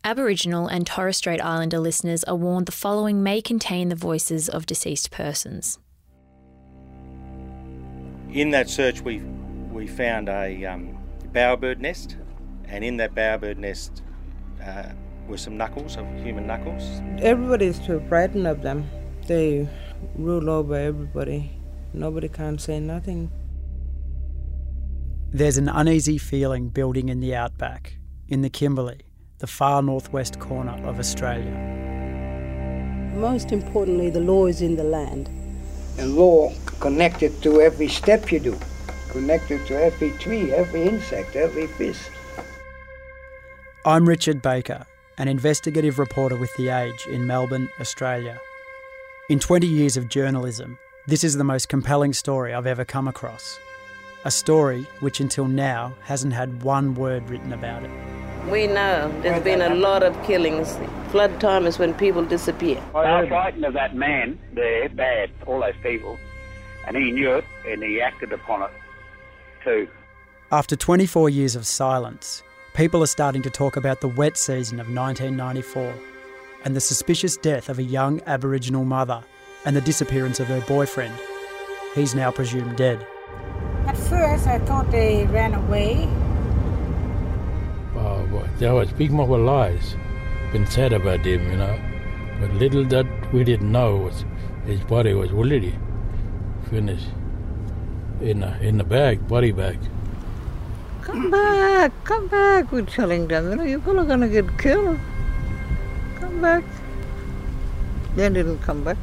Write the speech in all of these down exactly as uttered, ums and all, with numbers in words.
Aboriginal and Torres Strait Islander listeners are warned the following may contain the voices of deceased persons. In that search we we found a um, bowerbird nest, and in that bowerbird nest uh, were some knuckles of human knuckles. Everybody is too frightened of them. They rule over everybody. Nobody can say nothing. There's an uneasy feeling building in the outback, in the Kimberley, the far northwest corner of Australia. Most importantly, the law is in the land. And law connected to every step you do, connected to every tree, every insect, every fish. I'm Richard Baker, an investigative reporter with The Age in Melbourne, Australia. In twenty years of journalism, this is the most compelling story I've ever come across. A story which until now hasn't had one word written about it. We know there's been a lot of killings. Flood time is when people disappear. They were frightened of that man there, bad, all those people, and he knew it and he acted upon it too. After twenty-four years of silence, people are starting to talk about the wet season of nineteen ninety-four and the suspicious death of a young Aboriginal mother and the disappearance of her boyfriend. He's now presumed dead. At first I thought they ran away. Oh, boy, there was big mob of lies been said about him, you know. But little that we didn't know was his body was already finished in a, in the bag, body bag. Come back, come back, we're telling them. You know, you're probably going to get killed. Come back. They didn't come back.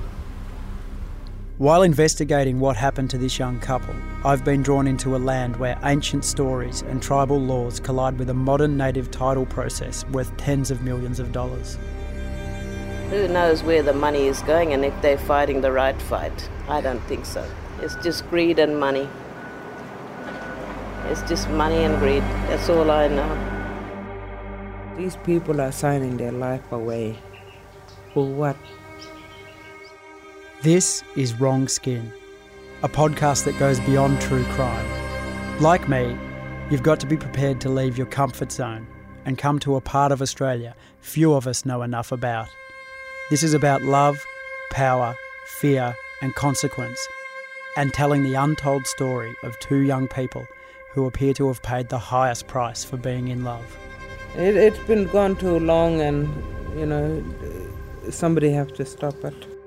While investigating what happened to this young couple, I've been drawn into a land where ancient stories and tribal laws collide with a modern native title process worth tens of millions of dollars. Who knows where the money is going and if they're fighting the right fight? I don't think so. It's just greed and money. It's just money and greed. That's all I know. These people are signing their life away. For what? This is Wrong Skin, a podcast that goes beyond true crime. Like me, you've got to be prepared to leave your comfort zone and come to a part of Australia few of us know enough about. This is about love, power, fear and consequence, and telling the untold story of two young people who appear to have paid the highest price for being in love. It, it's been gone too long and, you know, somebody has to stop it.